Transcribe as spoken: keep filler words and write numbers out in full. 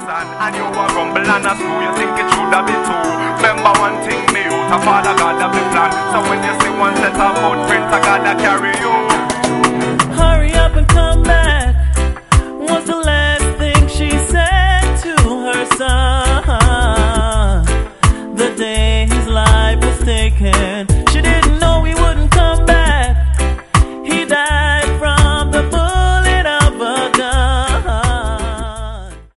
son, and you a grumble and a screw. You think it should have been two. Remember one thing, me out, a father God have the plan. So when you see one set of footprints, I gotta carry you. Hurry up and come back.